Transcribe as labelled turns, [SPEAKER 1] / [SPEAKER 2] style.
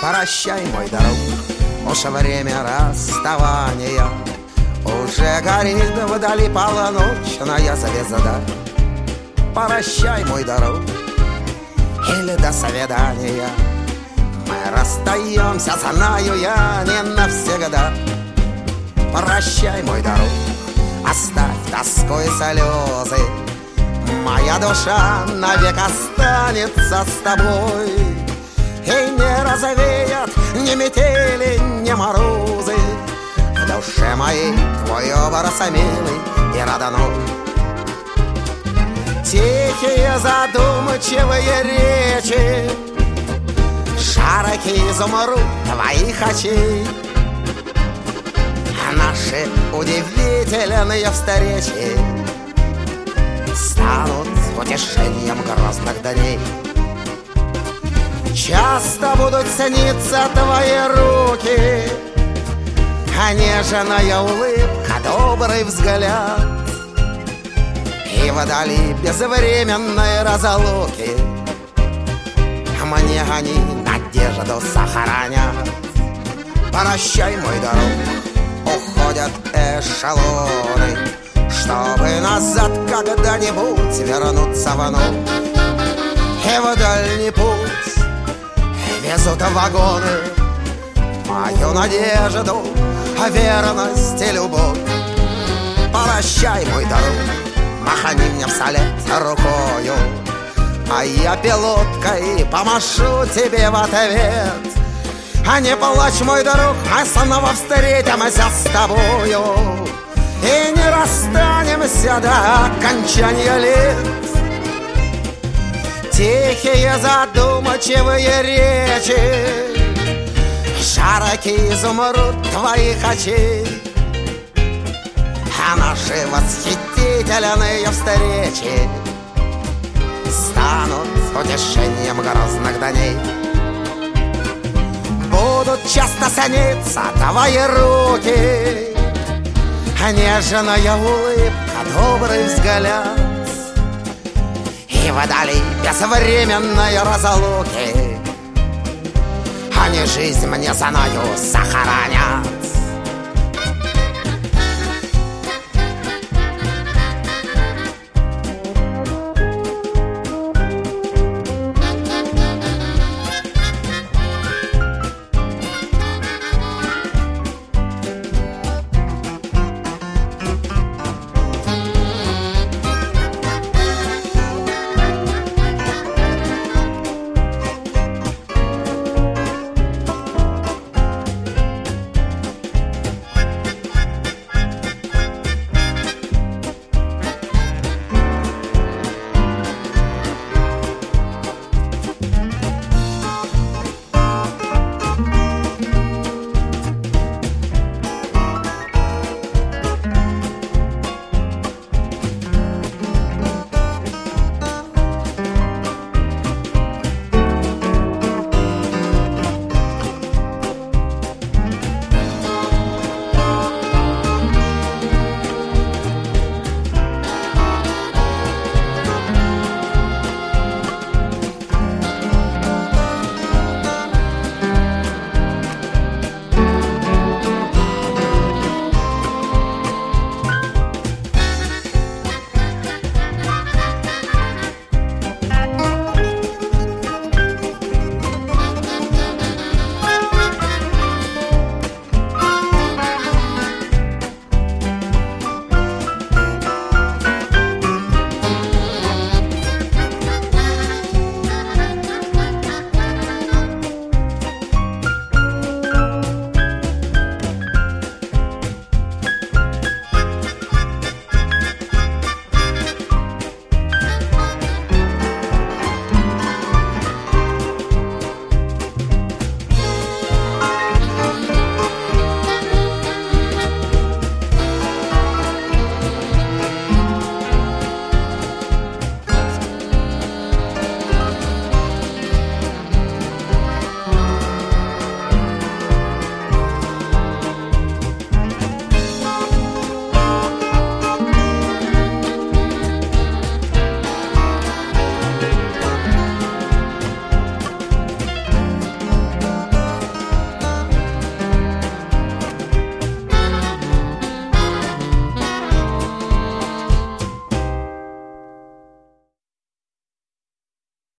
[SPEAKER 1] Прощай, мой друг, уж время расставания. Уже горит вдали полночная звезда. Прощай, мой друг, или до свидания. Мы расстаемся, знаю я, не навсегда. Прощай, мой друг, оставь тоску и слезы. Моя душа навек останется с тобой. И не развеят ни метели, ни морозы. В душе моей твой образ милый и родной. Тихие задумчивые речи, широки изумруд твоих очей. Наши удивительные встречи станут утешением грозных дней. Часто будут сниться твои руки, нежная улыбка, добрый взгляд. И вдали безвременной разлуки мне они надежду сохранят. Прощай, мой друг, уходят эшелоны, чтобы назад когда-нибудь вернуться вновь. И в дальний путь везут вагоны мою надежду, верность и любовь. Прощай, мой друг, махани мне вслед рукою, а я пилоткой помашу тебе в ответ. А не плачь, мой друг, мы снова встретимся с тобою и не расстанемся до окончания лет. Тихие задумчивые речи, широки изумруд твоих очей. А наши восхитительные встречи станут утешением грозных дней. Будут часто сниться твои руки, нежная улыбка, добрый взгляд. И вдали безвременной разлуки они жизнь мне знаю сохранят.